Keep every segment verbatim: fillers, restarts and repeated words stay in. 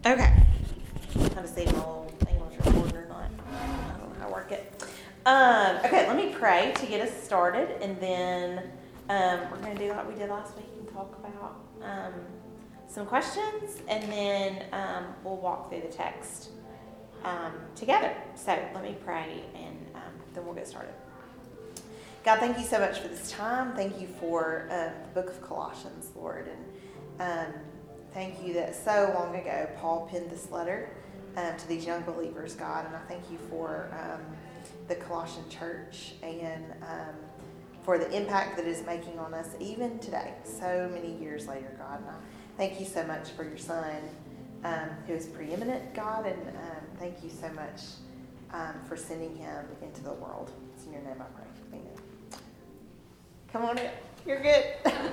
Okay. How to save my little English recorder or not. I don't know how to work it. Um, okay, let me pray to get us started, and then um, we're going to do like we did last week and talk about um, some questions, and then um, we'll walk through the text um, together. So let me pray, and um, then we'll get started. God, thank you so much for this time. Thank you for uh, the book of Colossians, Lord, and um, thank you that so long ago Paul penned this letter um, to these young believers, God, and I thank you for um, the Colossian church and um, for the impact that it is making on us even today, so many years later, God. And I thank you so much for your Son, um, who is preeminent, God, and um, thank you so much um, for sending him into the world. It's in your name I pray. Amen. Come on in. You're good.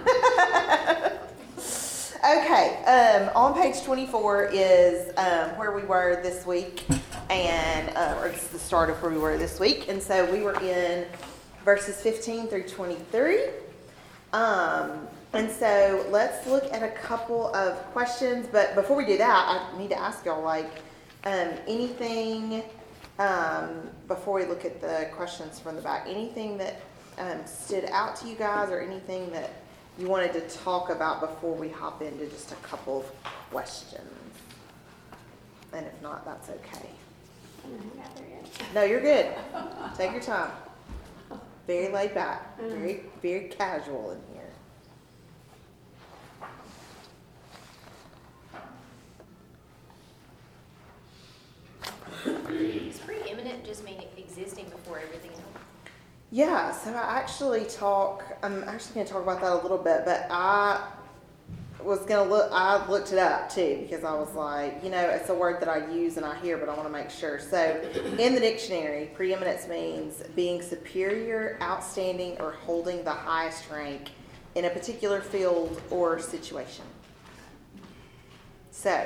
Okay, um, on page twenty-four is um, where we were this week, and uh, or it's the start of where we were this week, and so we were in verses fifteen through twenty-three, um, and so let's look at a couple of questions, but before we do that, I need to ask y'all, like, um, anything, um, before we look at the questions from the back, anything that um, stood out to you guys, or anything that you wanted to talk about before we hop into just a couple of questions? And if not, that's okay. No, you're good. Take your time. Very laid back. Very, very casual in here. Does preeminent just mean existing before everything else? Yeah, so I actually talk, I'm actually going to talk about that a little bit, but I was going to look, I looked it up too, because I was like, you know, it's a word that I use and I hear, but I want to make sure. So in the dictionary, preeminence means being superior, outstanding, or holding the highest rank in a particular field or situation. So,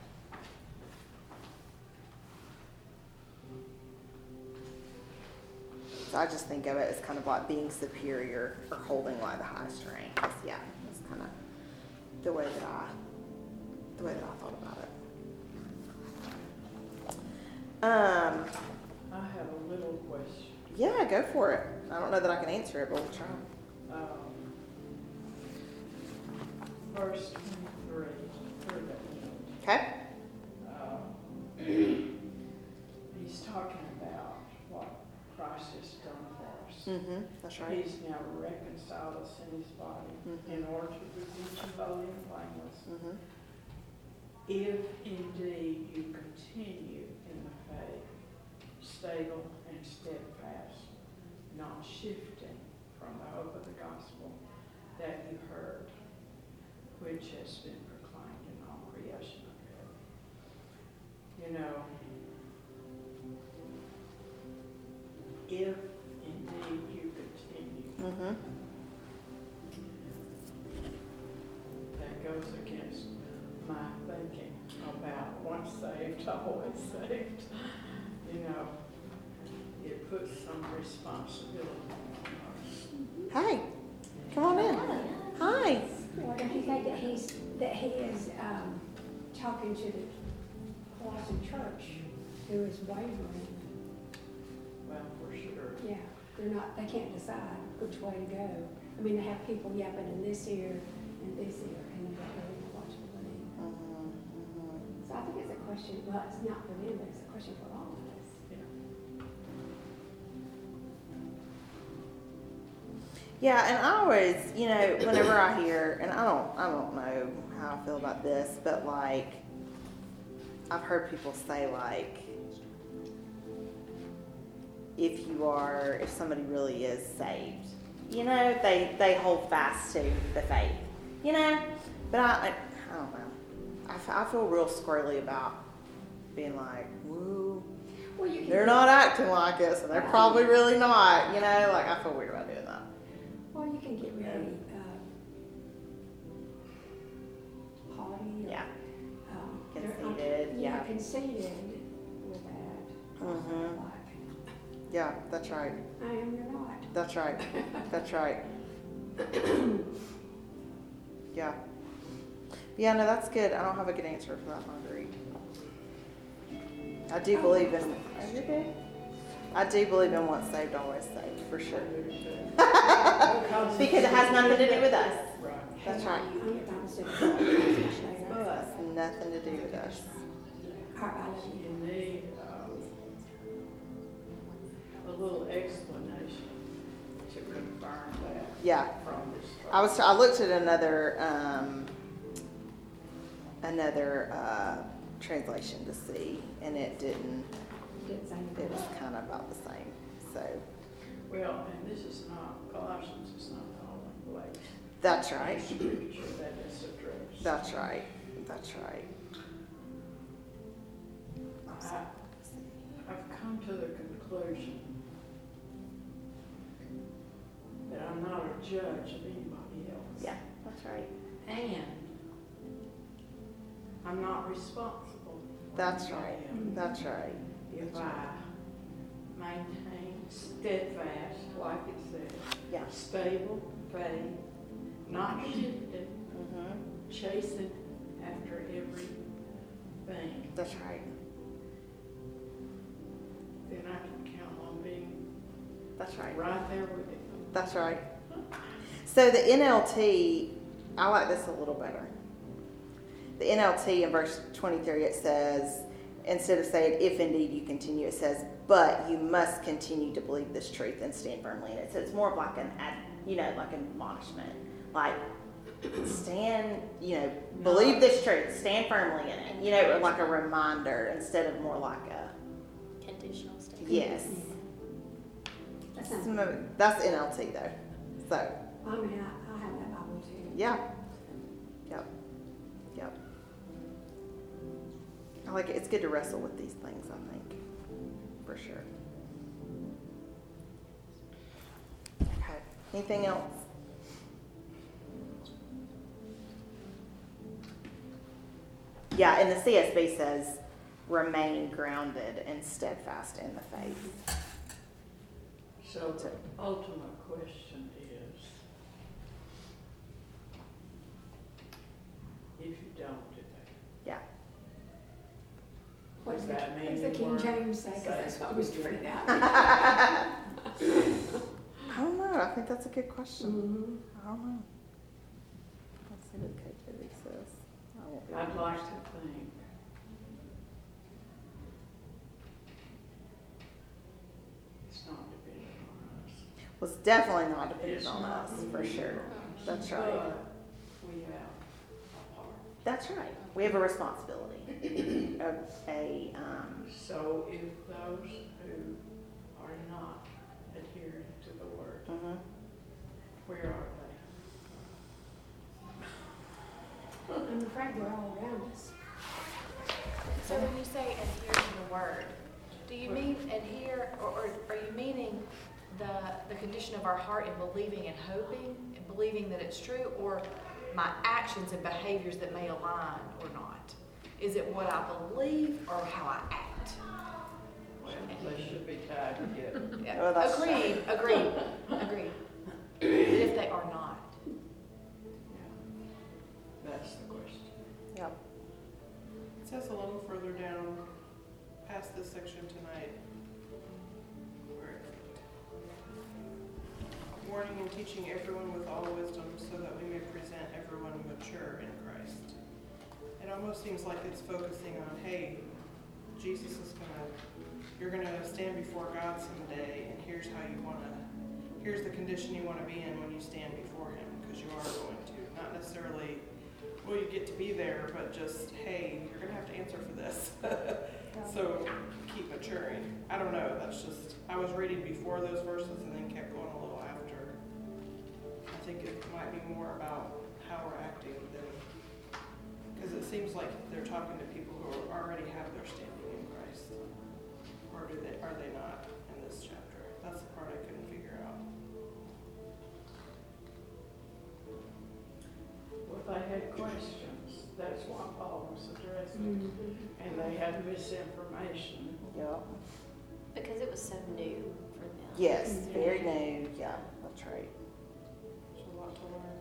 I just think of it as kind of like being superior or holding like the highest rank. Yeah, that's kind of the way that I, the way that I thought about it. Um, I have a little question. Yeah, go for it. I don't know that I can answer it, but we'll try. Um, verse twenty-three, through that. Okay. Um, he's talking about what Christ has done for us. Mm-hmm. That's right. He's now reconciled us in his body Mm-hmm. in order to present you holy and blameless. Mm-hmm. If indeed you continue in the faith, stable and steadfast, not shifting from the hope of the gospel that you heard, which has been proclaimed in all creation of heaven. You know, if indeed you continue, Mm-hmm. that goes against my thinking about once saved, always saved. You know, it puts some responsibility on us. Hi. Come on in. Hi. Well, don't you think that he's, that he is um, talking to the Colossian church who is wavering? Well, for sure. Yeah, they're not, they can't decide which way to go. I mean, they have people yapping in this ear and this ear, and they don't really know what to believe. Mm-hmm. Mm-hmm. So I think it's a question, well, it's not for them, but it's a question for all of us. Yeah, and I always, you know, whenever I hear, and I don't, I don't know how I feel about this, but like, I've heard people say like, if you are, if somebody really is saved, you know, they they hold fast to the faith, you know. But I, I, I don't know. I, f- I feel real squirrely about being like, woo, Well, you can they're get- not acting like it, so they're probably really not, you know. Like, I feel weird about doing that. Well, you can get really uh, haughty or Yeah. um, Conceited, they're- yeah. conceited with that. Mhm. Like, Yeah, that's right. I am, you're not. That's right. That's right. Yeah. Yeah, no, that's good. I don't have a good answer for that, Marguerite. I do believe in, are you good? I do believe in once saved, always saved, for sure. Because it has nothing to do with us. Right. That's right. I'm the opposite. It has nothing to do with us. All right, I love you. You need, um, a little explanation to confirm that Yeah. from this. I was, I looked at another, um, another, uh, translation to see, and it didn't, Didn't say it anything. was kind of about the same, so, Well, and this is not, Colossians is not the only place. that's right. in Scripture that is addressed. That's right, that's right. I, I've come to the conclusion that I'm not a judge of anybody else. Yeah, that's right. And I'm not responsible. for That's anybody right, else. that's right. If I maintain steadfast, like it says, Yeah. stable faith, not shifting, Mm-hmm. chasing after everything, That's right, then I can count on being that's right. right there with it. That's right. So the N L T, I like this a little better. The N L T in verse twenty-three, it says, instead of saying, if indeed you continue, it says, but you must continue to believe this truth and stand firmly in it. So it's more of like an, ad- you know, like an admonishment. Like, stand, you know, believe this truth, stand firmly in it. You know, like a reminder instead of more like a, Conditional statement. yes. That sounds Some good. of- That's N L T though. So, I mean, I, I have that Bible too. yeah. Yep. Yep. I like it. It's good to wrestle with these things, I think. For sure. Okay. Anything else? Yeah, and the C S B says, remain grounded and steadfast in the faith. So the ultimate question is, if you don't do that, Yeah. What's does the, that mean what's the you King weren't James say? 'Cause saved? that's what was straight out. I don't know. I think that's a good question. Mm-hmm. I don't know. Let's see what K J V says. I won't be I'd able to- like to think it's not dependent on us. Well, it's definitely not dependent It's on not us, for dependent sure. on us, That's right. But we have a part. That's right. We have a responsibility. a, a um, So if those who are not adhering to the word, mhm. where are I'm afraid they're all around us. So when you say adhere to the word, do you mean adhere, or, or are you meaning the, the condition of our heart in believing and hoping, and believing that it's true, or my actions and behaviors that may align or not? Is it what I believe or how I act? they? Well, they should be tied together. Yeah. Oh, that's Agreed, agreed, agreed. But if they are not, Yeah. That's the question. Yep. It says a little further down, past this section tonight, where warning and teaching everyone with all wisdom so that we may present everyone mature in Christ. It almost seems like it's focusing on, hey, Jesus is gonna, you're gonna stand before God someday, and here's how you wanna, here's the condition you wanna be in when you stand before Him, because you are going to. Not necessarily, will you get to be there, but just, hey, you're gonna have to answer for this. So keep maturing. I don't know, that's just, I was reading before those verses and then kept going a little after. I think it might be more about how we're acting than, because it seems like they're talking to people who already have their standing in Christ. Or do they, are they not in this chapter? That's the part I couldn't figure out. Well, they had questions, that's why Paul was addressing, Mm-hmm. and they had misinformation. Yep. because it was so new for them. Yes. Very new. Yeah. That's right. There's a lot to learn.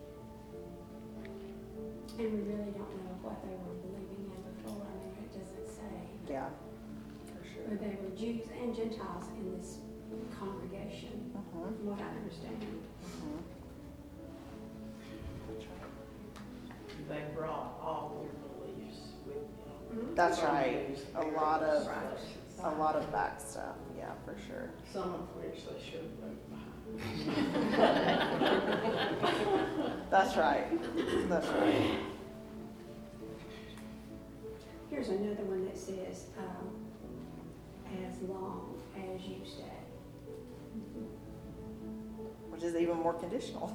And we really don't know what they were believing in before. I mean, it doesn't saved. Yeah, for sure. But they were Jews and Gentiles in this congregation, Mhm, from what I understand. mhm. They brought all their beliefs with them. That's Some right. used A very lot of, places, a lot of back stuff, yeah, for sure. Some of which they should have left behind. That's right, that's right. Here's another one that says, um, as long as you stay. Which is even more conditional.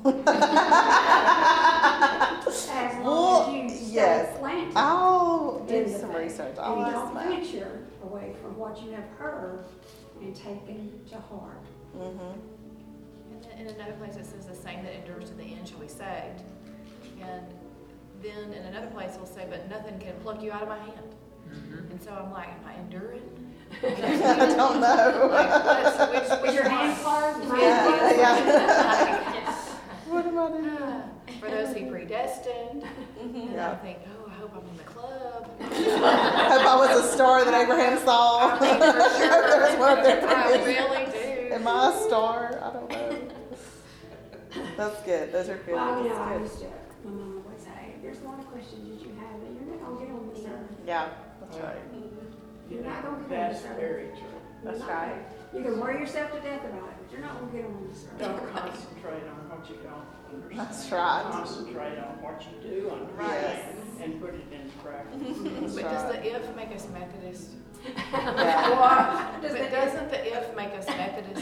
As Well, long as you stay yes. planted. I'll do in the some faith. research. And I'll you ask don't Matt. venture away from what you have heard and taken to heart. Mm-hmm. And then in another place it says the same that endures to the end shall be saved. And then in another place it'll say, but nothing can pluck you out of my hand. And so I'm like, am I enduring? I don't know. Like, what's- which, which Is your one? hand closed? Mine Yeah, closed. yeah. What am I doing? For those he predestined. And Yeah. I think, oh, I hope I'm in the club. Hope I was a star that Abraham saw. I think for sure. There was one of their I friends. really do. Am I a star? I don't know. That's good. Those are good. Well, you know, I That's used to, my mama would say, there's a lot of questions that you have that you're not gonna get on this earth. good. Yeah, that's right. You're not gonna get on That's this earth. very true. You're That's not right. gonna- You can worry yourself to death about it, but you're not gonna get on this earth. Don't concentrate on what you don't understand. That's right. Concentrate on what you do Yes. understand and put it into practice. That's But does right. the if make us Methodist? Yeah. Does But the- doesn't the if make us Methodist?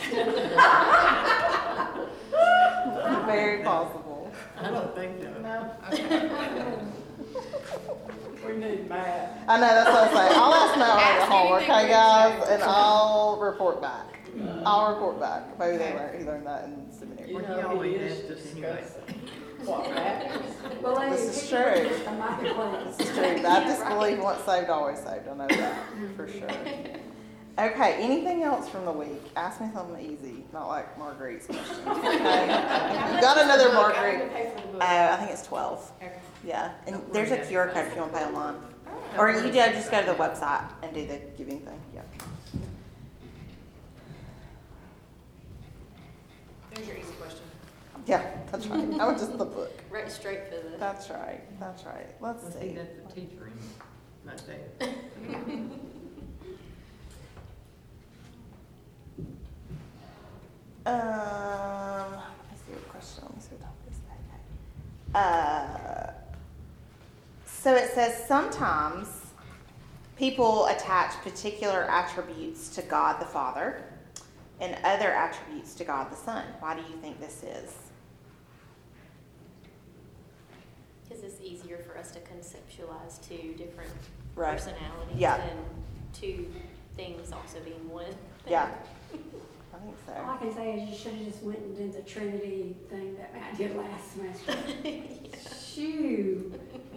Very possible. I don't think so. No. Okay. We need math. I know, that's what I'm saying. I'll ask Matt on the Ask homework, anything okay, we guys, do. and I'll report back. I'll report back. Maybe they learned, he learned that in seminary. You Well, know, he he always is asks us anyway. discussing what matters. Well, they This is pick true. up a microphone. It's true. Baptists believe once saved, always saved. I know that for sure. Okay, anything else from the week? Ask me something easy, not like Marguerite's questions. Okay? You got another Look, I Marguerite. have to pay for the book. Uh, I think it's twelve. Okay. Yeah, and there's a Q R code if you want to pay online. Or you do just go to the website and do the giving thing. Yep. There's your easy question. Yeah, that's right. I was just the book. Right straight for the. That's right. That's right. Let's Well, see, see. that's the teacher in my day. Um, let me see what question. Let me see what topic is that. Uh, so it says sometimes people attach particular attributes to God the Father and other attributes to God the Son. Why do you think this is? Because it's easier for us to conceptualize two different Right. personalities Yeah. than two things also being one thing. Yeah, I think All I so. can say is you should have just went and did the Trinity thing that Matt did last semester. Shoo,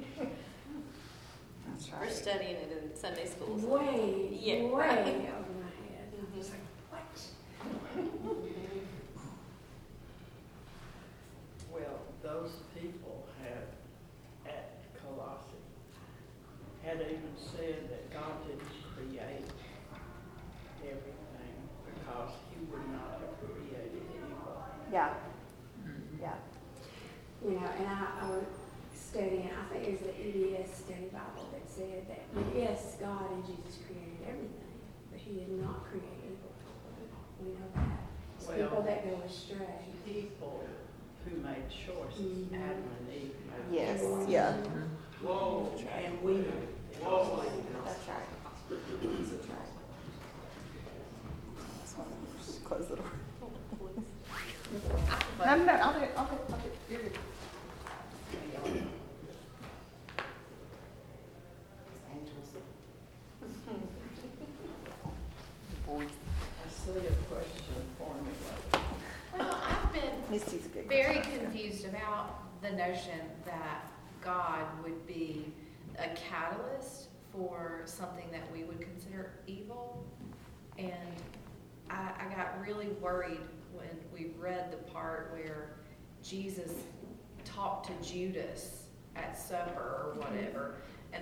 That's We're right. studying it in Sunday school. so- way, Yeah, way right. over my head. And I'm just like, what? Well, those people had, at Colossae, had even said that God didn't create everything because he would not have created evil. Yeah, yeah. You know, and I, I was studying, I think it was the E D S study Bible that said that, yes, God and Jesus created everything, but he did not create evil. We know that. It's Well- people that go astray. People who made choices, Mhm. Adam and Eve made Yes, choices. yeah. Whoa, and we made choices. That's right. That's right. This one, just close the door. No, no, no, I'll do it, I'll do it, I'll do it. You're good. Boys. I see a question for me. Well, I've been Misty's a good very question. confused about the notion that God would be a catalyst for something that we would consider evil. And I, I got really worried when we read the part where Jesus talked to Judas at supper or whatever, and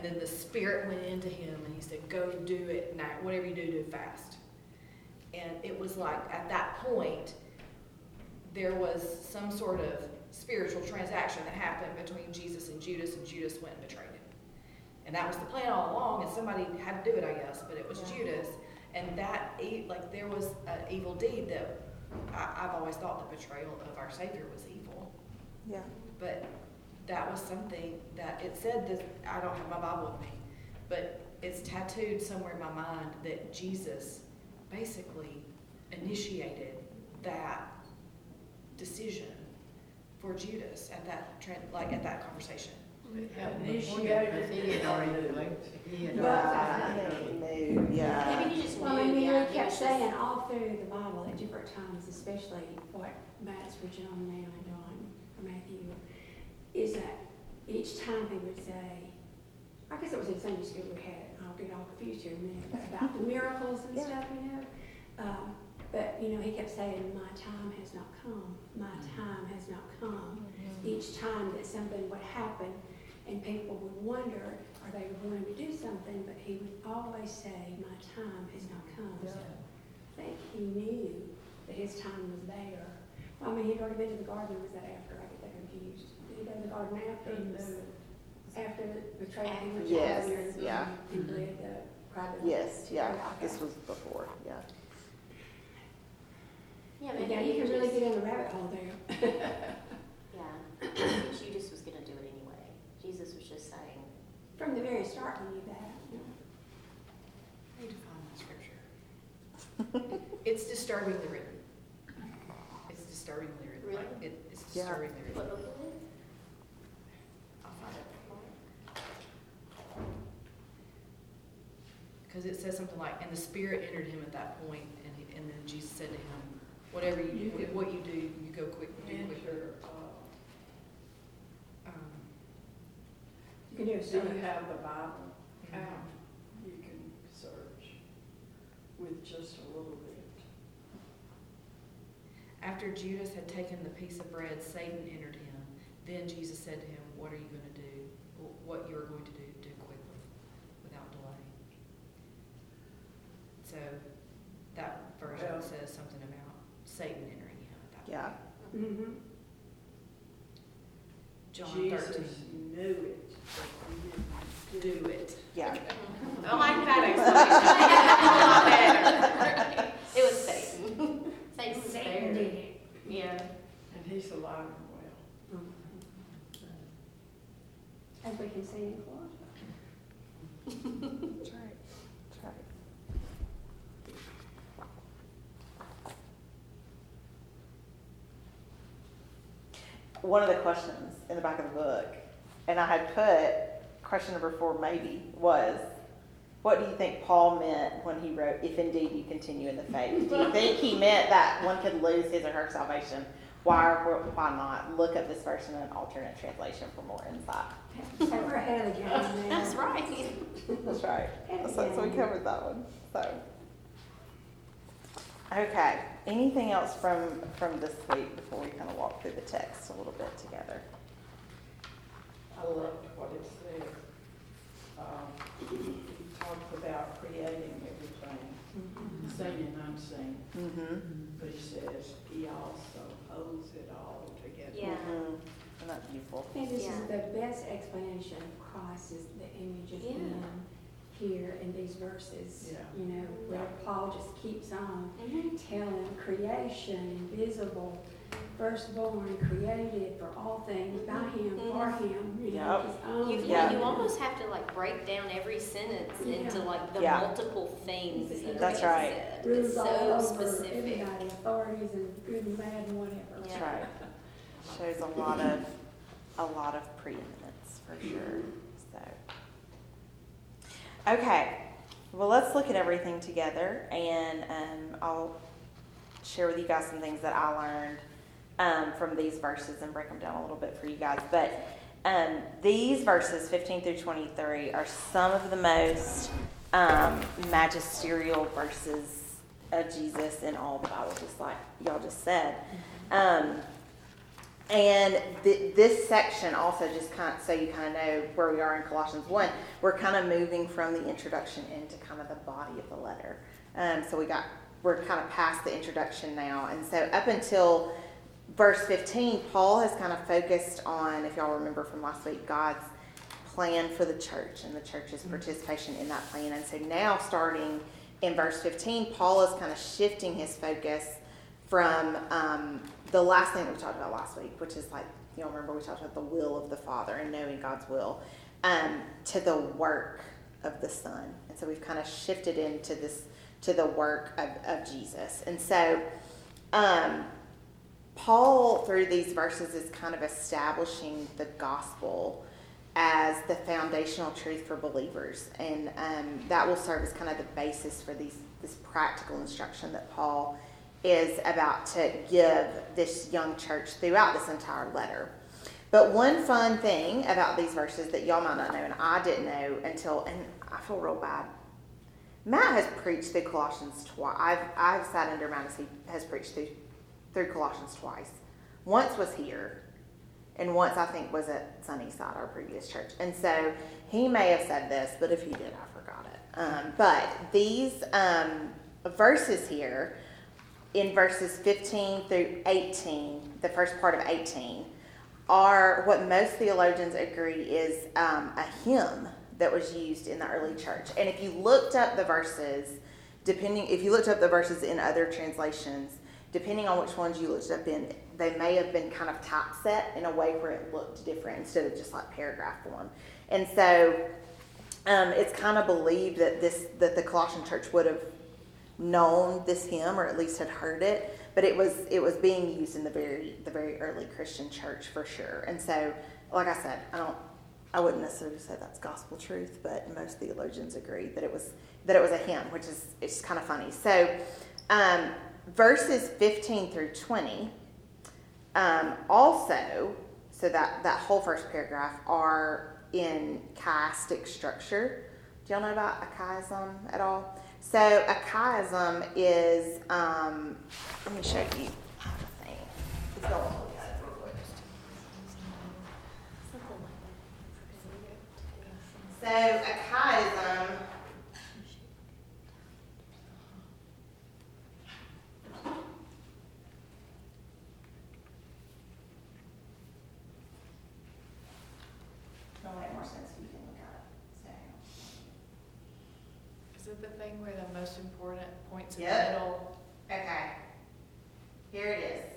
then the Spirit went into him and he said, go do it now, whatever you do, do fast. And it was like, at that point, there was some sort of spiritual transaction that happened between Jesus and Judas, and Judas went and betrayed him. And that was the plan all along, and somebody had to do it, I guess, but it was Yeah. Judas. And that, e- like, there was an evil deed that I, I've always thought the betrayal of our Savior was evil. Yeah. But that was something that, it said that, I don't have my Bible with me, but it's tattooed somewhere in my mind that Jesus basically initiated that decision for Judas at that, tran- like, at that conversation. It happened before that, because he had already left. He had Well, already Maybe, yeah. Maybe you just Well, I knew, mean, yeah, we he kept was just- saying all through the Bible at different times, especially what Matt's preaching on now and John, or Matthew, is that each time he would say, I guess it was in Sunday school we had it, I'll get all confused here in a minute, but about the miracles and Yeah. stuff, you know? Um, but, you know, he kept saying, my time has not come, my time has not come. Each time that something would happen and people would wonder, or they would want him to do something, but he would always say, my time has not come. So I think he knew that his time was there. Well, I mean, he'd already been to the garden, or was that after? I get that confused. Did he go to the garden after? After the betrayal? he went to Yes, the garden and- yeah. And bled the private. Yes, yeah. Okay. This was before, yeah. Yeah, But maybe yeah, you he can really just- get in the rabbit hole there. Yeah, maybe Judas was gonna do it anyway. Jesus was just saying, From the very start, he knew that. you know. I need to find my scripture. It's disturbingly written. It's disturbingly written. Like, Really? it- It's Yeah. disturbingly written. what book is it? I'll find it. Because it says something like, and the Spirit entered him at that point, and, he, and then Jesus said to him, whatever you, You- what you do, you go quick, do quick. Enter, uh, Um, You can do a do search. you have the Bible mhm. out? You can search with just a little bit. After Judas had taken the piece of bread, Satan entered him. Then Jesus said to him, what are you going to do? Wh- What you are going to do, do quickly, without delay. So that version Well- says something about Satan entering him at that Yeah. point. Mm-hmm. John Jesus thirteen. knew it, but he didn't Do it. Yeah. I like that explanation. It was Satan. Satan was Satan there. did it. Yeah. And he's alive and well. As we can see in Colossians. That's right. That's right. One of the questions in the back of the book, and I had put question number four maybe, was, what do you think Paul meant when he wrote, if indeed you continue in the faith? Do you think he meant that one could lose his or her salvation? Why or why not? Look up this verse in an alternate translation for more insight. So we're ahead of the game now. That's right. That's right. Ahead of So, the so we game. covered that one. So, okay. Anything else from from this week before we kind of walk through the text a little bit together? I loved what it said. Um, he talked about creating everything, seen and unseen. Mm-hmm. But he says he also holds it all together. Yeah. Mm-hmm. Isn't that beautiful? I think this is Yeah. the best explanation of Christ is the image of Yeah. him here in these verses. Yeah. You know, where Paul just keeps on Mhm. telling creation, invisible, firstborn, created for all things by him, for him, you know, Yep. his own. You, Yeah. you almost have to like break down every sentence Yeah. into like the Yeah. multiple things that are That's being right. said. Rules It's all so over specific. everybody, authorities and good and bad and whatever. That's Yeah. right. Shows a lot of a lot of preeminence for sure. So, okay. Well, let's look at everything together, and um, I'll share with you guys some things that I learned um, from these verses and break them down a little bit for you guys. But um, these verses, fifteen through twenty-three, are some of the most um, magisterial verses of Jesus in all the Bible, just like y'all just said. Um, And th- this section also, just kind of, so you kind of know where we are in Colossians one, we're kind of moving from the introduction into kind of the body of the letter. Um, so we got, we're kind of past the introduction now. And so up until verse fifteen, Paul has kind of focused on, if y'all remember from last week, God's plan for the church and the church's participation in that plan. And so now starting in verse fifteen, Paul is kind of shifting his focus from um, the last thing that we talked about last week, which is like, you know, remember we talked about the will of the Father and knowing God's will, um, to the work of the Son. And so we've kind of shifted into this, to the work of, of Jesus. And so um, Paul, through these verses, is kind of establishing the gospel as the foundational truth for believers. And um, that will serve as kind of the basis for these this practical instruction that Paul is about to give this young church throughout this entire letter. But one fun thing about these verses that y'all might not know, and I didn't know until, and I feel real bad. Matt has preached through Colossians twice. I've, I've sat under Matt as he has preached through, through Colossians twice. Once was here, and once I think was at Sunnyside, our previous church. And so he may have said this, but if he did, I forgot it. Um, but these um, verses here, in verses fifteen through eighteen, the first part of eighteen, are what most theologians agree is um, a hymn that was used in the early church. And if you looked up the verses, depending, if you looked up the verses in other translations, depending on which ones you looked up in, they may have been kind of typeset in a way where it looked different instead of just like paragraph form. And so um, it's kind of believed that this that the Colossian church would have known this hymn, or at least had heard it, but it was it was being used in the very the very early Christian church for sure. And so, like I said, I don't I wouldn't necessarily say that's gospel truth, but most theologians agree that it was that it was a hymn, which is it's kind of funny. So um, verses fifteen through twenty um, also, so that that whole first paragraph are in chiastic structure. Do y'all know about a chiasm at all? So a chiasm is, um, let me show you. I have a thing. Let's go on and look at it real quick. So a chiasm will make more sense if you can look at it. So. Is it the thing where the most important points in the Yep. middle? Okay. Here it is.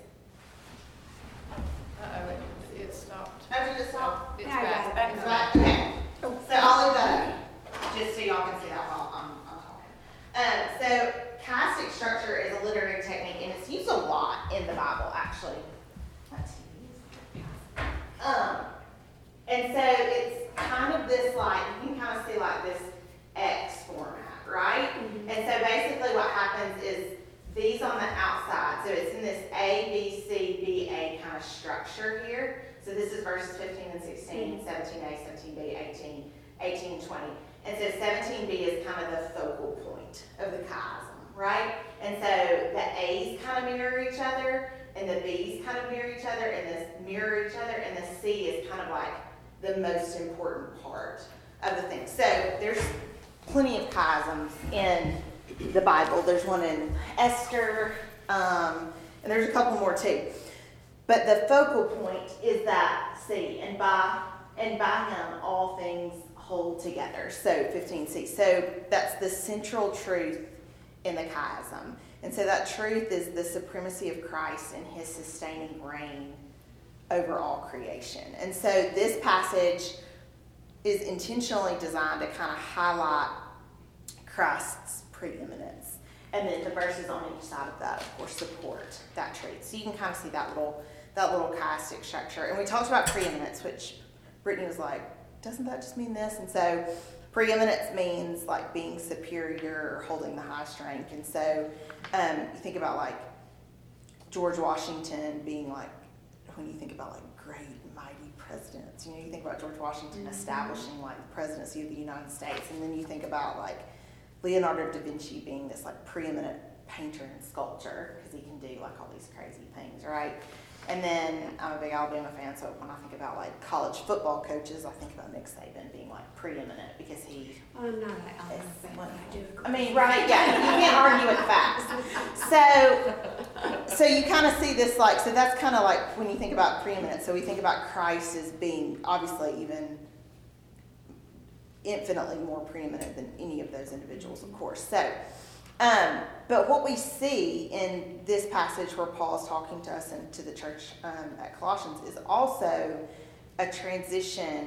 Uh-oh, it, it stopped. Oh, did it stop? It's Yeah, I back. got it. back. It's back? Okay. So I'll leave that up, just so y'all can see that while I'm, I'm talking. Um, so chiastic structure is a literary technique, and it's used a lot in the Bible, actually. That's um, and so it's kind of this, like, you can kind of see like this X format, right? Mhm. And so basically what happens is these on the outside, so it's in this A, B, C, B, A kind of structure here. So this is verses fifteen and sixteen, seventeen A, seventeen B, eighteen, eighteen and twenty. And so seventeen B is kind of the focal point of the chiasm, right? And so the A's kind of mirror each other, and the B's kind of mirror each other, and the mirror each other, and the C is kind of like the most important part of the thing. So there's plenty of chiasms in the Bible. There's one in Esther, um, and there's a couple more too. But the focal point is that C, and by and by him all things hold together. So fifteen C. So that's the central truth in the chiasm. And so that truth is the supremacy of Christ and his sustaining reign over all creation. And so this passage is intentionally designed to kind of highlight Christ's preeminence. And then the verses on each side of that, of course, support that truth. So you can kind of see that little that little chiastic structure. And we talked about preeminence, which Brittany was like, doesn't that just mean this? And so preeminence means like being superior or holding the highest rank. And so um, you think about like George Washington being like, when you think about like great and mighty presidents, you know, you think about George Washington Mm-hmm. establishing like the presidency of the United States. And then you think about like Leonardo da Vinci being this like preeminent painter and sculptor because he can do like all these crazy things, right? And then I'm a big Alabama fan, so when I think about like college football coaches, I think about Nick Saban being like preeminent because he. I'm not an Alabama It's fan, what- but I do agree. I mean, right? Yeah, you can't argue with facts. So, so you kind of see this like so that's kind of like when you think about preeminence. So we think about Christ as being obviously even infinitely more preeminent than any of those individuals, of course. So. Um, but what we see in this passage where Paul is talking to us and to the church um, at Colossians is also a transition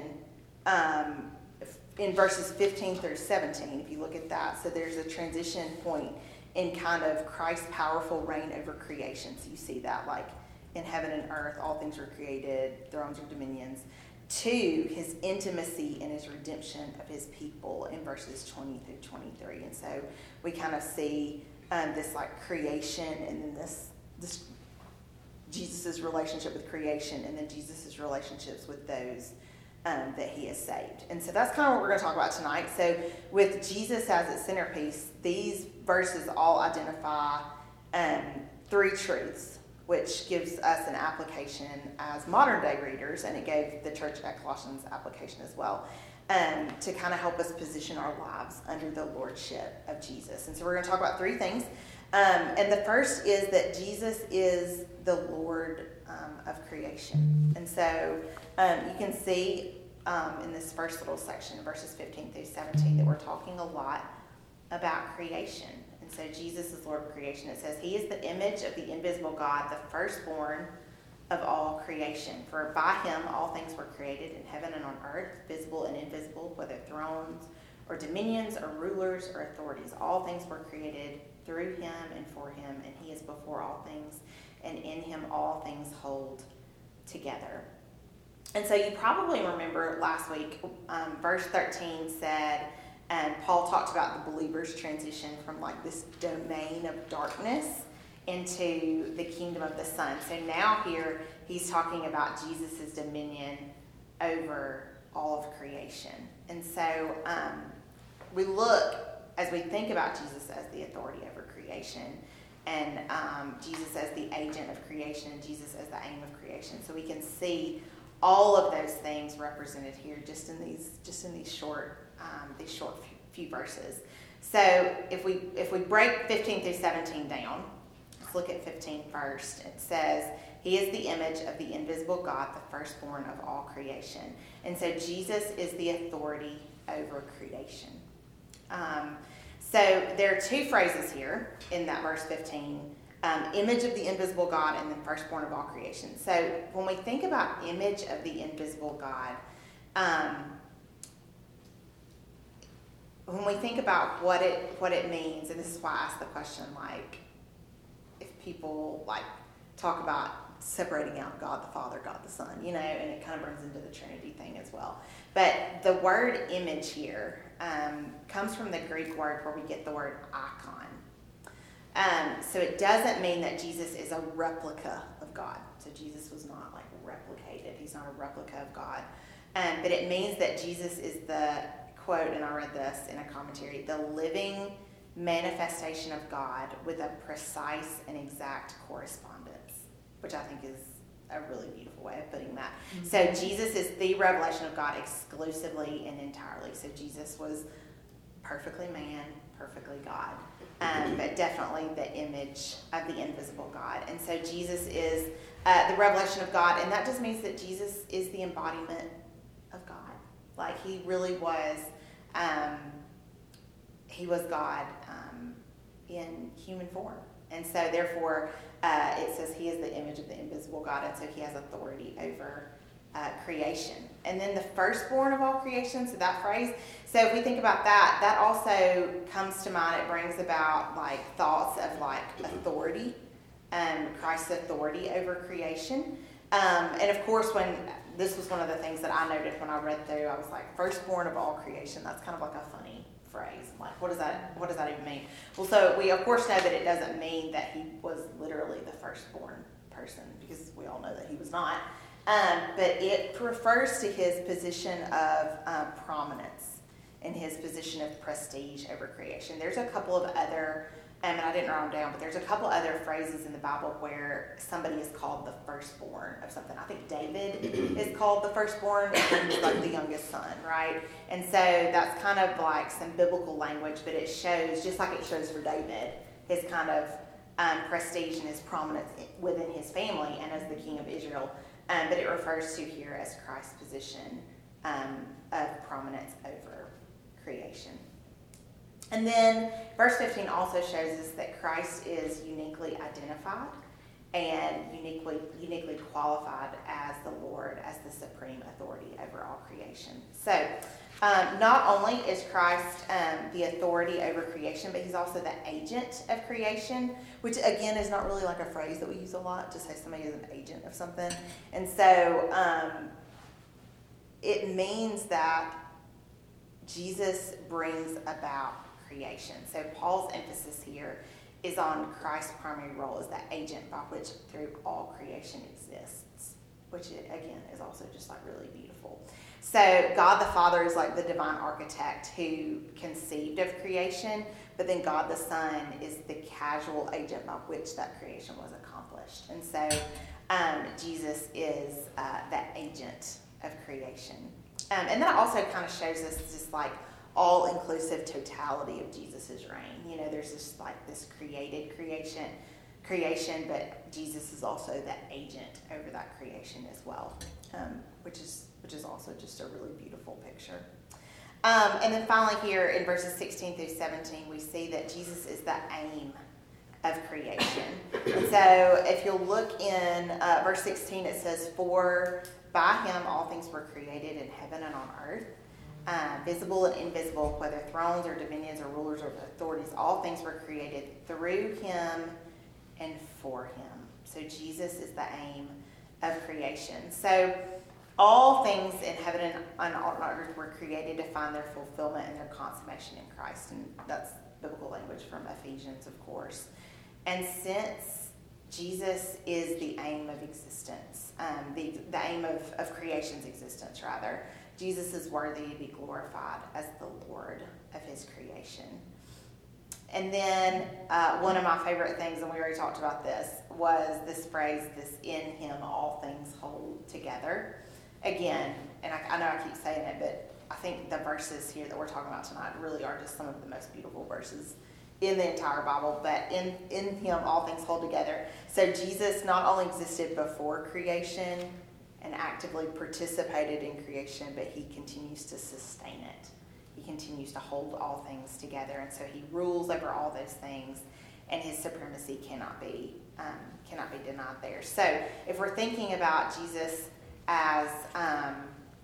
um, in verses fifteen through seventeen, if you look at that. So there's a transition point in kind of Christ's powerful reign over creation. So you see that like in heaven and earth, all things were created, thrones or dominions, to his intimacy and his redemption of his people in verses twenty through twenty-three. And so we kind of see um, this like creation and then this this Jesus' relationship with creation and then Jesus' relationships with those um, that he has saved. And so that's kind of what we're going to talk about tonight. So with Jesus as its centerpiece, these verses all identify um, three truths, which gives us an application as modern day readers, and it gave the church at Colossians application as well, um, to kind of help us position our lives under the lordship of Jesus. And so we're going to talk about three things. Um, and the first is that Jesus is the Lord um, of creation. And so um, you can see um, in this first little section, verses fifteen through seventeen, that we're talking a lot about creation. And so Jesus is Lord of creation. It says, he is the image of the invisible God, the firstborn of all creation. For by him all things were created in heaven and on earth, visible and invisible, whether thrones or dominions or rulers or authorities. All things were created through him and for him, and he is before all things, and in him all things hold together. And so you probably remember last week, um, verse thirteen said, and Paul talked about the believer's transition from like this domain of darkness into the kingdom of the Son. So now here he's talking about Jesus' dominion over all of creation. And so um, we look, as we think about Jesus as the authority over creation, and um, Jesus as the agent of creation, and Jesus as the aim of creation. So we can see all of those things represented here just in these just in these short um, these short few verses. So if we if we break fifteen through seventeen down, let's look at fifteen first. It says, he is the image of the invisible God, the firstborn of all creation. And so Jesus is the authority over creation. Um, so there are two phrases here in that verse fifteen. Um, image of the invisible God and then firstborn of all creation. So when we think about image of the invisible God, um, when we think about what it what it means, and this is why I asked the question, like, if people like talk about separating out God the Father, God the Son, you know, and it kind of brings into the Trinity thing as well. But the word image here um, comes from the Greek word where we get the word icon. Um, so it doesn't mean that Jesus is a replica of God. So Jesus was not like replicated. He's not a replica of God. Um, but it means that Jesus is the, quote, and I read this in a commentary, the living manifestation of God with a precise and exact correspondence, which I think is a really beautiful way of putting that. Mm-hmm. So Jesus is the revelation of God exclusively and entirely. So Jesus was perfectly man, perfectly God. Um, but definitely the image of the invisible God. And so Jesus is uh, the revelation of God, and that just means that Jesus is the embodiment of God. Like, he really was, um, he was God um, in human form. And so therefore, uh, it says he is the image of the invisible God, and so he has authority over uh, creation. And then the firstborn of all creation, so that phrase, so if we think about that, that also comes to mind. It brings about like thoughts of like authority, um, Christ's authority over creation. Um, and of course, when this was one of the things that I noted when I read through, I was like, firstborn of all creation. That's kind of like a funny phrase. Like, what does that what does that even mean? Well, so we of course know that it doesn't mean that he was literally the firstborn person, because we all know that he was not. Um, but it refers to his position of uh, prominence and his position of prestige over creation. There's a couple of other um, and I didn't write them down, but there's a couple other phrases in the Bible where somebody is called the firstborn of something. I think David is called the firstborn, and he's like the youngest son, right? And so that's kind of like some biblical language, but it shows, just like it shows for David, his kind of um, prestige and his prominence within his family and as the king of Israel. Um, but it refers to here as Christ's position um, of prominence over creation. And then verse fifteen also shows us that Christ is uniquely identified and uniquely uniquely qualified as the Lord, as the supreme authority over all creation. So um, not only is Christ um, the authority over creation, but he's also the agent of creation, which again is not really like a phrase that we use a lot to say somebody is an agent of something. And so um, it means that Jesus brings about creation. So Paul's emphasis here is on Christ's primary role as the agent by which through all creation exists, which again is also just like really beautiful. So God the Father is like the divine architect who conceived of creation, but then God the Son is the casual agent by which that creation was accomplished. And so um, Jesus is uh, that agent of creation. Um, and that also kind of shows us just like all-inclusive totality of Jesus' reign. You know, there's just like this created creation, creation, but Jesus is also the agent over that creation as well, um, which is which is also just a really beautiful picture. Um, and then finally here in verses sixteen through seventeen, we see that Jesus is the aim of creation. And so if you'll look in uh, verse sixteen, it says, "For by him all things were created in heaven and on earth, Uh, visible and invisible, whether thrones or dominions or rulers or authorities, all things were created through him and for him." So Jesus is the aim of creation. So all things in heaven and on earth were created to find their fulfillment and their consummation in Christ. And that's biblical language from Ephesians, of course. And since Jesus is the aim of existence, um, the, the aim of, of creation's existence, rather, Jesus is worthy to be glorified as the Lord of his creation. And then uh, one of my favorite things, and we already talked about this, was this phrase, this "in him all things hold together." Again, and I, I know I keep saying it, but I think the verses here that we're talking about tonight really are just some of the most beautiful verses in the entire Bible. But in, in him all things hold together. So Jesus not only existed before creation and actively participated in creation, but he continues to sustain it. He continues to hold all things together, and so he rules over all those things, and his supremacy cannot be um, cannot be denied there. So if we're thinking about Jesus as um,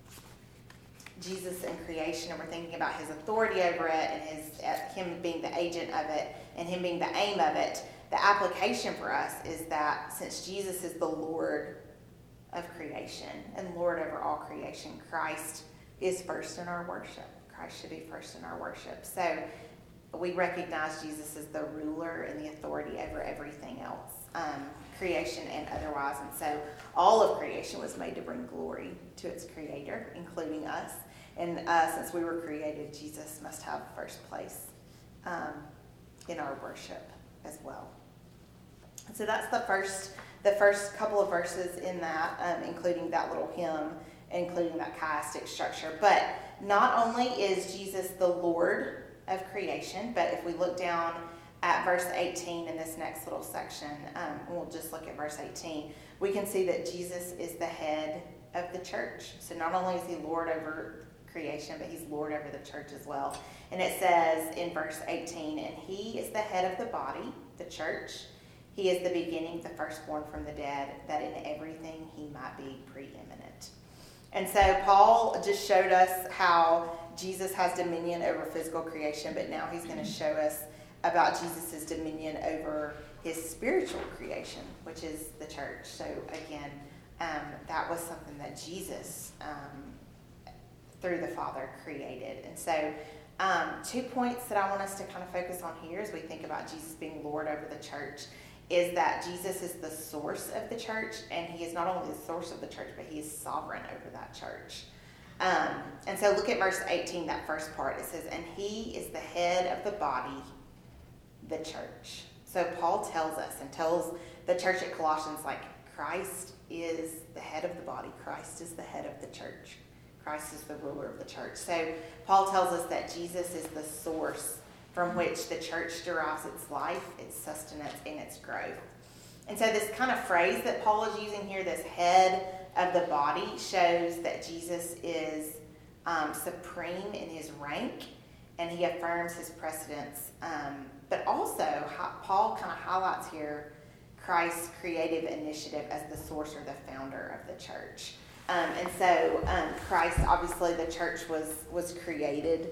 Jesus in creation, and we're thinking about his authority over it, and his uh, him being the agent of it, and him being the aim of it, the application for us is that since Jesus is the Lord of creation and Lord over all creation, Christ is first in our worship. Christ should be first in our worship. So we recognize Jesus as the ruler and the authority over everything else, um, creation and otherwise. And so all of creation was made to bring glory to its creator, including us. And uh, since we were created, Jesus must have first place um, in our worship as well. And so that's the first the first couple of verses in that, um, including that little hymn, including that chiastic structure. But not only is Jesus the Lord of creation, but if we look down at verse eighteen in this next little section, um, we'll just look at verse eighteen, we can see that Jesus is the head of the church. So not only is he Lord over creation, but he's Lord over the church as well. And it says in verse eighteen, "And he is the head of the body, the church. He is the beginning, the firstborn from the dead, that in everything he might be preeminent." And so Paul just showed us how Jesus has dominion over physical creation, but now he's going to show us about Jesus' dominion over his spiritual creation, which is the church. So again, um, that was something that Jesus, um, through the Father, created. And so um, two points that I want us to kind of focus on here as we think about Jesus being Lord over the church is that Jesus is the source of the church, and he is not only the source of the church, but he is sovereign over that church. Um, and so look at verse eighteen, that first part. It says, "And he is the head of the body, the church. So Paul tells us and tells the church at Colossians, like, Christ is the head of the body. Christ is the head of the church. Christ is the ruler of the church. So Paul tells us that Jesus is the source from which the church derives its life, its sustenance, and its growth. And so this kind of phrase that Paul is using here, this head of the body, shows that Jesus is um, supreme in his rank, and he affirms his precedence. Um, but also, Paul kind of highlights here Christ's creative initiative as the source or the founder of the church. Um, and so um, Christ, obviously the church was, was created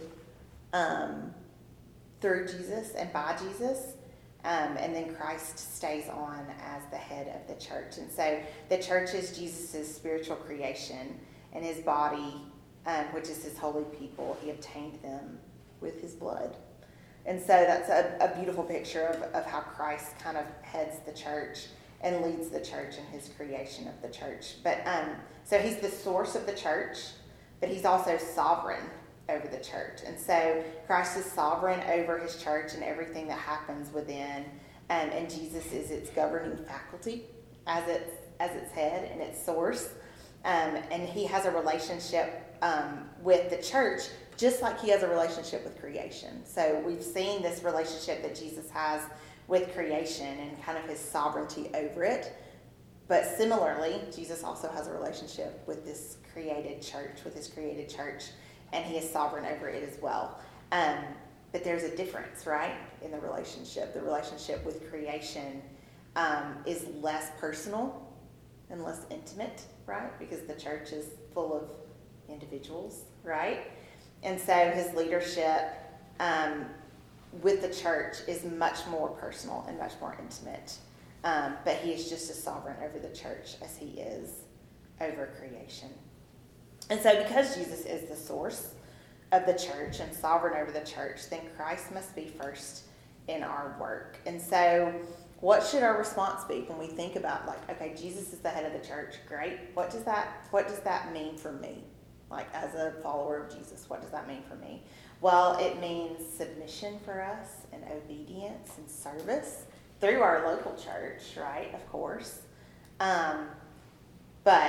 um, through Jesus and by Jesus. Um, and then Christ stays on as the head of the church. And so the church is Jesus' spiritual creation, and his body, um, which is his holy people, he obtained them with his blood. And so that's a, a beautiful picture of, of how Christ kind of heads the church and leads the church in his creation of the church. But um, so he's the source of the church, but he's also sovereign over the church. And so Christ is sovereign over his church and everything that happens within, um, and Jesus is its governing faculty as its as its head and its source. Um, and he has a relationship um, with the church just like he has a relationship with creation. So we've seen this relationship that Jesus has with creation and kind of his sovereignty over it. But similarly, Jesus also has a relationship with this created church, with his created church, and he is sovereign over it as well. Um, but there's a difference, right, in the relationship. The relationship with creation um, is less personal and less intimate, right, because the church is full of individuals, right? And so his leadership um, with the church is much more personal and much more intimate. Um, but he is just as sovereign over the church as he is over creation. And so because Jesus is the source of the church and sovereign over the church, then Christ must be first in our work. And so what should our response be when we think about, like, okay, Jesus is the head of the church, great. What does that, what does that mean for me? Like, as a follower of Jesus, what does that mean for me? Well, it means submission for us and obedience and service through our local church, right, of course. Um, but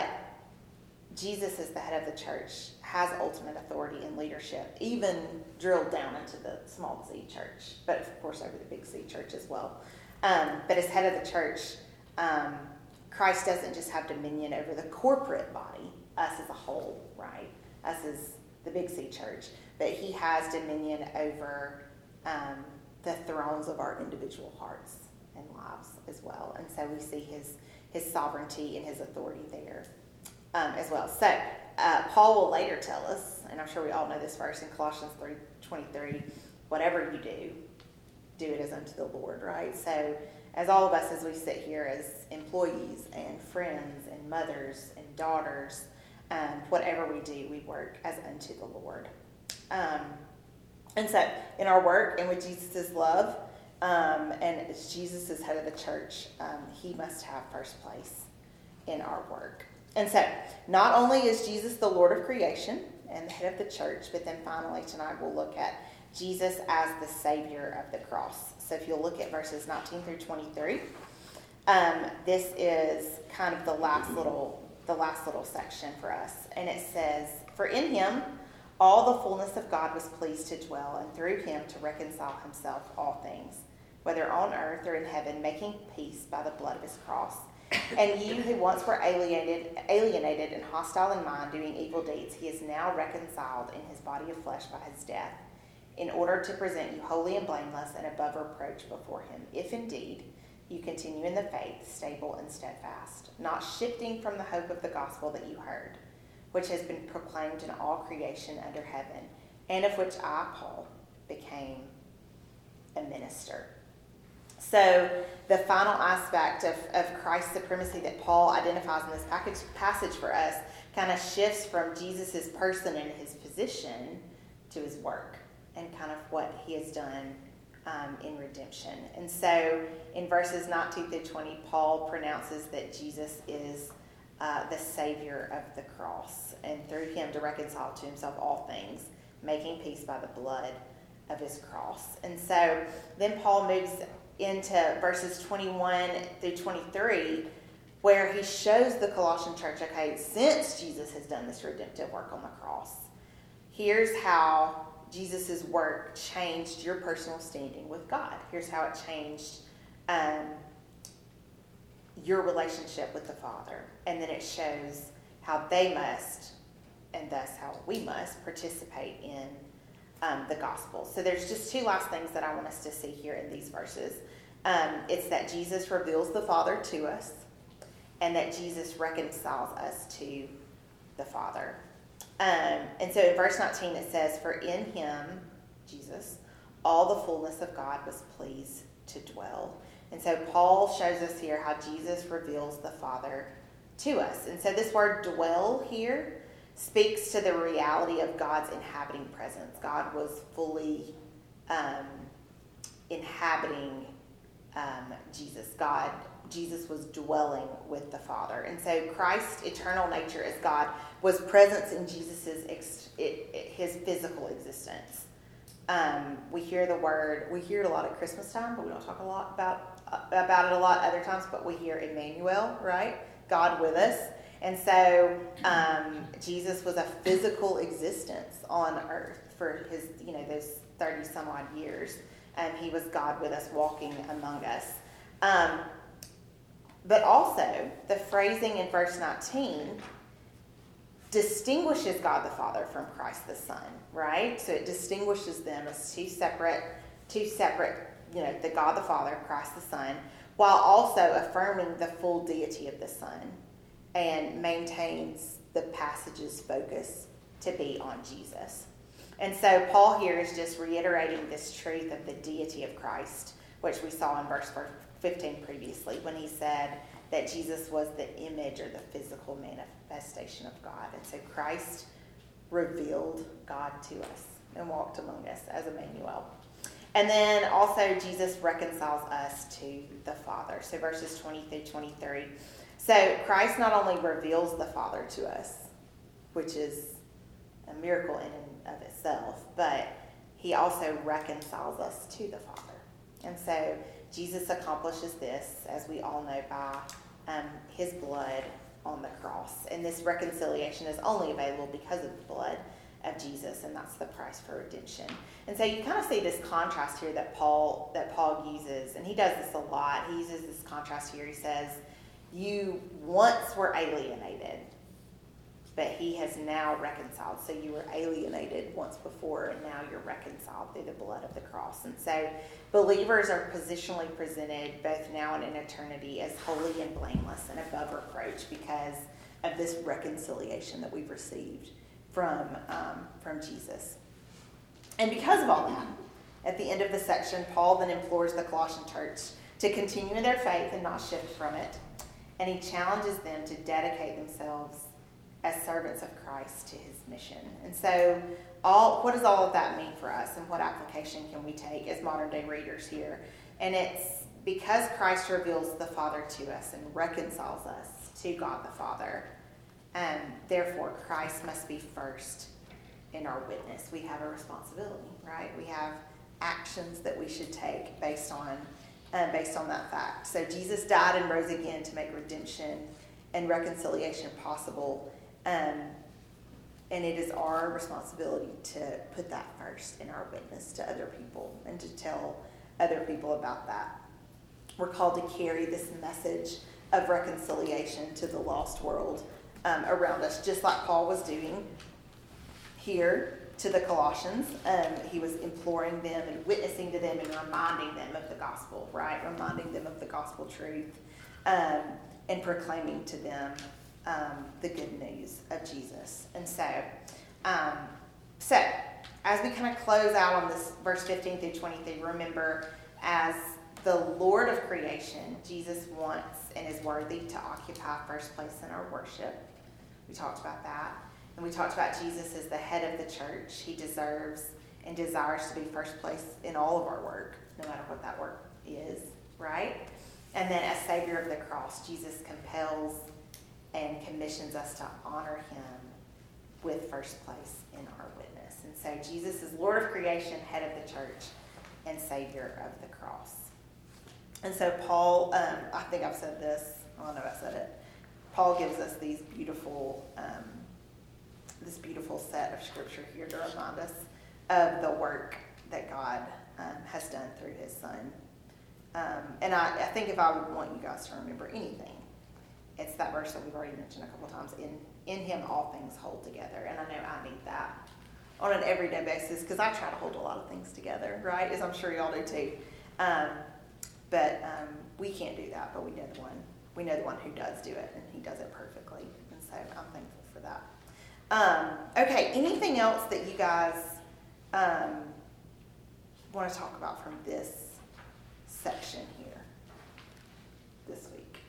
Jesus as the head of the church has ultimate authority and leadership, even drilled down into the small Z church, but of course over the big C church as well. Um, but as head of the church, um, Christ doesn't just have dominion over the corporate body, us as a whole, right? Us as the big C church, but he has dominion over um, the thrones of our individual hearts and lives as well. And so we see his his sovereignty and his authority there um, as well. So uh, Paul will later tell us, and I'm sure we all know this verse in Colossians three twenty-three, whatever you do, do it as unto the Lord, right? So as all of us, as we sit here as employees and friends and mothers and daughters, um, whatever we do, we work as unto the Lord. Um, and so in our work and with Jesus' love, um, and as Jesus is head of the church, um, he must have first place in our work. And so not only is Jesus the Lord of creation and the head of the church, but then finally tonight we'll look at Jesus as the Savior of the cross. So if you'll look at verses nineteen through twenty-three, um, this is kind of the last little the last little section for us. And it says, "For in him all the fullness of God was pleased to dwell, and through him to reconcile himself all things, whether on earth or in heaven, making peace by the blood of his cross. And you who once were alienated, alienated and hostile in mind, doing evil deeds, he is now reconciled in his body of flesh by his death, in order to present you holy and blameless and above reproach before him, if indeed you continue in the faith, stable and steadfast, not shifting from the hope of the gospel that you heard, which has been proclaimed in all creation under heaven, and of which I, Paul, became a minister." So the final aspect of, of Christ's supremacy that Paul identifies in this package, passage for us kind of shifts from Jesus' person and his position to his work and kind of what he has done um, in redemption. And so in verses nineteen through twenty, Paul pronounces that Jesus is uh, the Savior of the cross, and through him to reconcile to himself all things, making peace by the blood of his cross. And so then Paul moves into verses twenty-one through twenty-three, where he shows the Colossian church, okay, since Jesus has done this redemptive work on the cross, here's how Jesus' work changed your personal standing with God. Here's how it changed um, your relationship with the Father. And then it shows how they must, and thus how we must, participate in um, the gospel. So there's just two last things that I want us to see here in these verses. Um, it's that Jesus reveals the Father to us, and that Jesus reconciles us to the Father. Um, and so in verse nineteen it says, "For in him," Jesus, "all the fullness of God was pleased to dwell." And so Paul shows us here how Jesus reveals the Father to us. And so this word dwell here speaks to the reality of God's inhabiting presence. God was fully um, inhabiting um, Jesus. God, Jesus was dwelling with the Father. And so Christ's eternal nature as God was present in Jesus's ex- it, it, his physical existence. Um, we hear the word, we hear it a lot at Christmas time, but we don't talk a lot about about it a lot other times, but we hear Emmanuel, right? God with us. And so um, Jesus was a physical existence on earth for his, you know, those thirty some odd years. And he was God with us, walking among us. Um, but also, the phrasing in verse nineteen distinguishes God the Father from Christ the Son, right? So it distinguishes them as two separate, two separate, you know, the God the Father, Christ the Son, while also affirming the full deity of the Son, and maintains the passage's focus to be on Jesus. And so Paul here is just reiterating this truth of the deity of Christ, which we saw in verse fifteen previously, when he said that Jesus was the image or the physical manifestation of God. And so Christ revealed God to us and walked among us as Emmanuel. And then also Jesus reconciles us to the Father. So verses twenty through twenty-three. So Christ not only reveals the Father to us, which is a miracle in and of itself, but he also reconciles us to the Father. And so Jesus accomplishes this, as we all know, by um, his blood on the cross. And this reconciliation is only available because of the blood of Jesus, and that's the price for redemption. And so you kind of see this contrast here that Paul that Paul uses, and he does this a lot. He uses this contrast here. He says, you once were alienated, but he has now reconciled. So you were alienated once before, and now you're reconciled through the blood of the cross. And so believers are positionally presented both now and in eternity as holy and blameless and above reproach because of this reconciliation that we've received from, um, from Jesus. And because of all that, at the end of the section, Paul then implores the Colossian church to continue in their faith and not shift from it. And he challenges them to dedicate themselves as servants of Christ to his mission. And so all what does all of that mean for us, and what application can we take as modern day readers here? And it's because Christ reveals the Father to us and reconciles us to God the Father, and therefore Christ must be first in our witness. We have a responsibility, right? We have actions that we should take based on uh, based on that fact. So Jesus died and rose again to make redemption and reconciliation possible. Um, and it is our responsibility to put that first in our witness to other people and to tell other people about that. We're called to carry this message of reconciliation to the lost world um, around us, just like Paul was doing here to the Colossians. Um, he was imploring them and witnessing to them and reminding them of the gospel, right? Reminding them of the gospel truth um, and proclaiming to them Um, the good news of Jesus. And so, um, so as we kind of close out on this verse fifteen through twenty-three, remember, as the Lord of creation, Jesus wants and is worthy to occupy first place in our worship. We talked about that. And we talked about Jesus as the head of the church. He deserves and desires to be first place in all of our work, no matter what that work is, right? And then as Savior of the cross, Jesus compels and commissions us to honor him with first place in our witness. And so Jesus is Lord of creation, head of the church, and Savior of the cross. And so Paul, um, I think I've said this, I don't know if I said it, Paul gives us these beautiful, um, this beautiful set of scripture here to remind us of the work that God um, has done through his son. Um, and I, I think if I would want you guys to remember anything, it's that verse that we've already mentioned a couple times, in, in him all things hold together. And I know I need that on an everyday basis, because I try to hold a lot of things together, right? As I'm sure y'all do too. Um, but um, we can't do that, but we know the one. We know the one who does do it, and he does it perfectly. And so I'm thankful for that. Um, okay, anything else that you guys um, want to talk about from this section here this week?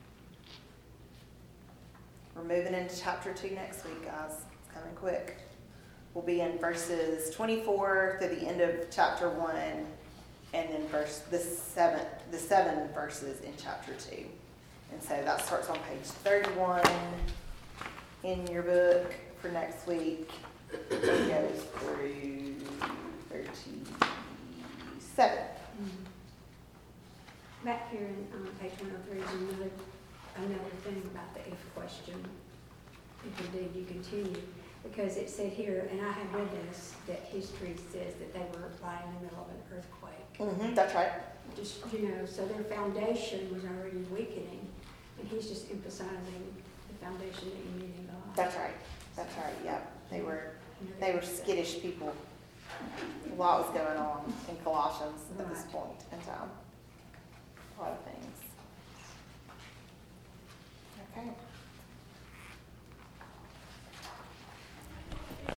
We're moving into chapter two next week, guys. It's coming quick. We'll be in verses twenty-four through the end of chapter one, and then verse the seven, the seven verses in chapter two. And so that starts on page thirty-one in your book for next week. It goes through thirty-seven. Mm-hmm. Back here in um, page one oh three is another, another thing about the if question. If indeed you continue. Because it said here, and I have read this, that history says that they were lying in the middle of an earthquake. Mm-hmm, that's right. Just, you know, so their foundation was already weakening. And he's just emphasizing the foundation that you need in God. That's right. That's right. Yep. They were You know, they were that's- skittish people. A lot was going on in Colossians at this Right. point in time. A lot of things. Okay.